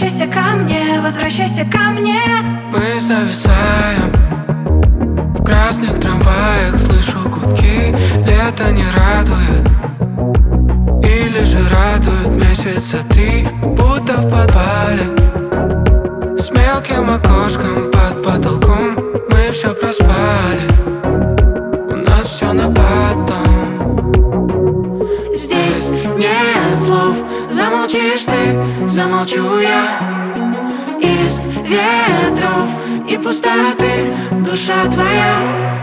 возвращайся ко мне, возвращайся ко мне. Мы зависаем в красных трамваях, слышу гудки. Лето не радует, или же радует месяца 3. Будто в подвале с мелким окошком под потолком. Мы все проспали, у нас все на потом. Здесь нет слов, замолчишь ты, замолчу я. Из ветров и пустоты душа твоя.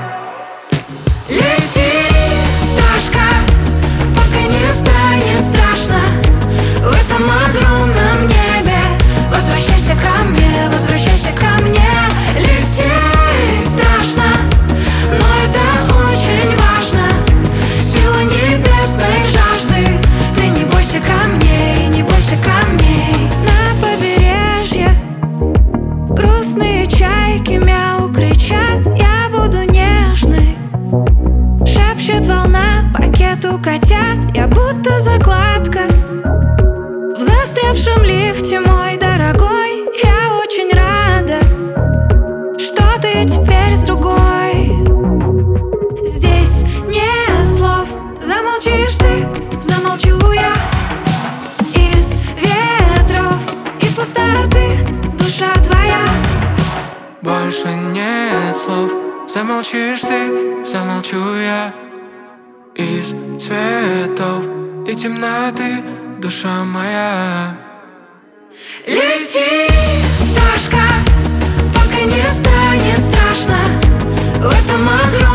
Лети, пташка, пока не станет страшно в этом огромном небе. Возвращайся ко мне, возвращайся ко мне. Лететь страшно, но это очень важно. Сила небесной жажды. Ты не бойся камней, не бойся камней. На побережье грустные чайки мяу кричат. Я буду нежной, шепчет волна пакету котят. Я будто закладка в застрявшем лифте, мой дорогой. Я очень рада, что ты теперь с другой. Здесь нет слов, замолчишь ты, замолчу я. Из ветров и пустоты душа твоя. Больше нет слов, замолчишь ты, замолчу я. Из цветов и темноты душа моя. Лети, пташка, пока не станет страшно в этом огромном